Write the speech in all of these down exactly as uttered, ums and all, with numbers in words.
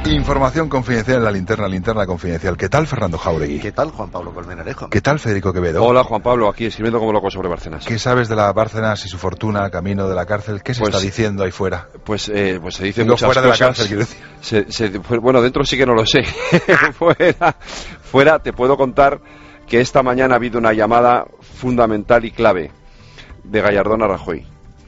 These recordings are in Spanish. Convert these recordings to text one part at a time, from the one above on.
Información confidencial en la linterna, linterna confidencial. ¿Qué tal, Fernando Jauregui? ¿Qué tal, Juan Pablo Colmenarejo? ¿Qué tal, Federico Quevedo? Hola, Juan Pablo, aquí escribiendo como loco sobre Bárcenas. ¿Qué sabes de la Bárcenas y su fortuna camino de la cárcel? ¿Qué se pues, está diciendo ahí fuera? Pues, eh, pues se dice Digo, muchas fuera cosas. de la cárcel, quiero decir. Se, se, pues, bueno, dentro sí que no lo sé. fuera, fuera te puedo contar que esta mañana ha habido una llamada fundamental y clave de Gallardón a Rajoy,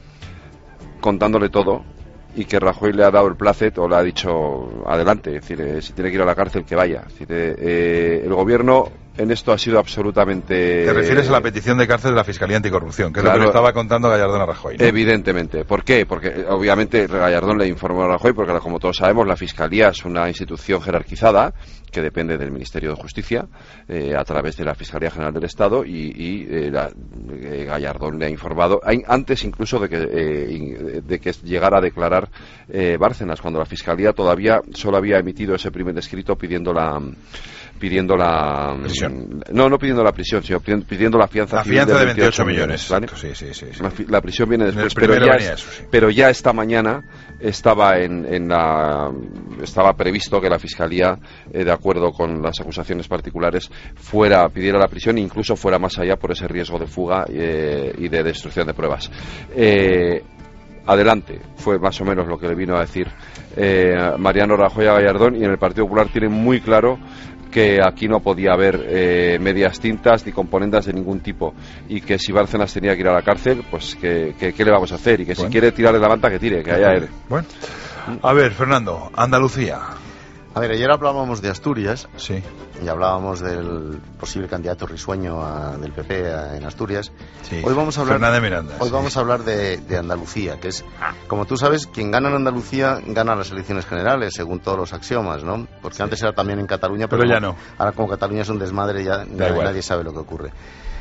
contándole todo, y que Rajoy le ha dado el placet o le ha dicho adelante, es decir, eh, si tiene que ir a la cárcel que vaya. Es decir, eh, eh, el gobierno en esto ha sido absolutamente... Te refieres a la petición de cárcel de la Fiscalía Anticorrupción, que es claro, lo que le estaba contando Gallardón a Rajoy, ¿no? Evidentemente. ¿Por qué? Porque eh, obviamente Gallardón le informó a Rajoy, porque como todos sabemos la Fiscalía es una institución jerarquizada que depende del Ministerio de Justicia eh, a través de la Fiscalía General del Estado, y, y eh, la, eh, Gallardón le ha informado antes incluso de que, eh, de que llegara a declarar eh, Bárcenas, cuando la Fiscalía todavía solo había emitido ese primer escrito pidiendo la pidiendo la prisión. No, no pidiendo la prisión, sino pidiendo la fianza, la fianza de veintiocho millones, ¿vale? Sí, sí, sí, sí. La, la prisión viene después, pero ya, es, eso, sí. pero ya esta mañana estaba en, en la estaba previsto que la Fiscalía, eh, de acuerdo con las acusaciones particulares, fuera pidiera la prisión e incluso fuera más allá por ese riesgo de fuga eh, y de destrucción de pruebas. Eh, Adelante, fue más o menos lo que le vino a decir eh, Mariano Rajoy a Gallardón, y en el Partido Popular tienen muy claro que aquí no podía haber eh, medias tintas ni componendas de ningún tipo, y que si Bárcenas tenía que ir a la cárcel, pues que, que, ¿qué le vamos a hacer? Y que bueno, si quiere tirar de la manta, que tire, que haya él. Bueno, a ver, Fernando, Andalucía. A ver, ayer hablábamos de Asturias, sí, y hablábamos del posible candidato risueño a, del P P a, en Asturias. Sí. Hoy vamos a hablar, Fernández Miranda, hoy sí. vamos a hablar de, de Andalucía, que es, como tú sabes, quien gana en Andalucía gana las elecciones generales, según todos los axiomas, ¿no? Porque sí, antes era también en Cataluña, pero, pero ya como, no. Ahora como Cataluña es un desmadre, ya nadie, nadie sabe lo que ocurre.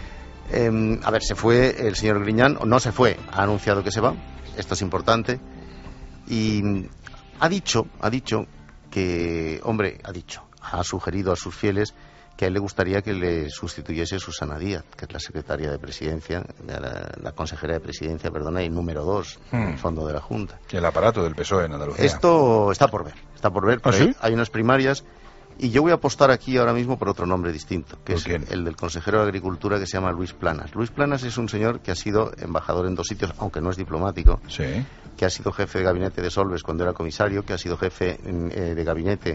Eh, a ver, se fue el señor Griñán, o no se fue, ha anunciado que se va, esto es importante, y ha dicho, ha dicho que, hombre, ha dicho, ha sugerido a sus fieles que a él le gustaría que le sustituyese Susana Díaz, que es la secretaria de Presidencia, la, la consejera de Presidencia, perdona, y número dos hmm. en el fondo de la Junta. El aparato del P S O E en Andalucía. Esto está por ver, está por ver, ¿Ah, sí? hay, hay unas primarias, y yo voy a apostar aquí ahora mismo por otro nombre distinto, que es quién? el del consejero de Agricultura, que se llama Luis Planas. Luis Planas es un señor que ha sido embajador en dos sitios, aunque no es diplomático. Sí. Que ha sido jefe de gabinete de Solves cuando era comisario, que ha sido jefe eh, de gabinete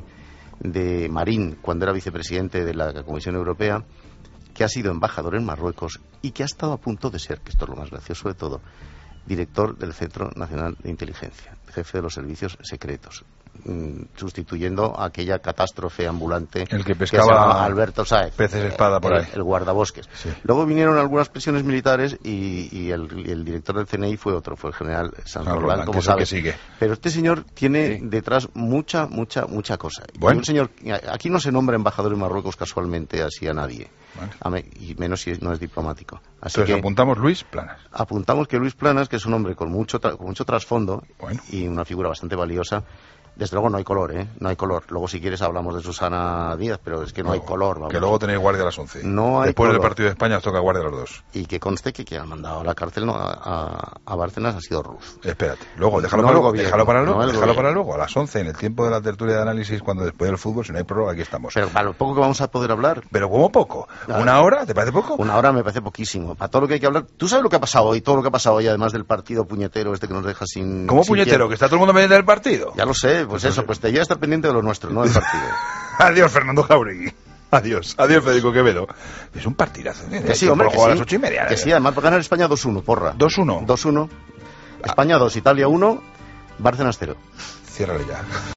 de Marín cuando era vicepresidente de la Comisión Europea, que ha sido embajador en Marruecos y que ha estado a punto de ser, que esto es lo más gracioso de todo, director del Centro Nacional de Inteligencia, jefe de los servicios secretos, mmm, sustituyendo a aquella catástrofe ambulante el que pescaba que se llama Alberto Sáez, peces espada por el, ahí, el guardabosques. Sí. Luego vinieron algunas prisiones militares y, y el, y el director del C N I fue otro, fue el general San Roldán, como sabes. Pero este señor tiene sí. detrás mucha, mucha, mucha cosa. Bueno. Un señor, aquí no se nombra embajador en Marruecos casualmente así a nadie. Bueno. A me, y menos si no es diplomático. Así Entonces que apuntamos Luis Planas. Apuntamos que Luis Planas, que es un hombre con mucho tra con mucho trasfondo, bueno, y una figura bastante valiosa. Desde luego no hay color, ¿eh? No hay color. Luego si quieres hablamos de Susana Díaz, pero es que no, no hay color. Vamos. Que luego tenéis guardia a las once. No hay Después color. del partido de España os toca guardia a las dos. Y que conste que quien ha mandado a la cárcel no, a, a, a Bárcenas ha sido Ruz. Espérate, luego déjalo, no para, luego, gobierno, déjalo para luego, no déjalo para luego, a las once, en el tiempo de la tertulia de análisis, cuando después del fútbol, si no hay prórroga, aquí estamos. Pero para lo poco que vamos a poder hablar. Pero ¿cómo poco? Claro. ¿Una hora? ¿Te parece poco? Una hora me parece poquísimo. Para todo lo que hay que hablar. ¿Tú sabes lo que ha pasado hoy? Todo lo que ha pasado hoy, además del partido puñetero este que nos deja sin... ¿Cómo sin puñetero? tiempo. ¿Que está todo el mundo pendiente del partido? Ya lo sé, pues, pues eso, pues te lleva a estar pendiente de lo nuestro, no del partido. Adiós, Fernando Jauregui. Adiós, adiós, Federico Quevedo. Es un partidazo. ¿eh? Que sí, hombre, que sí, a las ocho y media. Que sí, además va a ganar España dos uno, porra. dos uno. dos uno. España dos, Italia uno, Bárcenas cero. Ciérrale ya.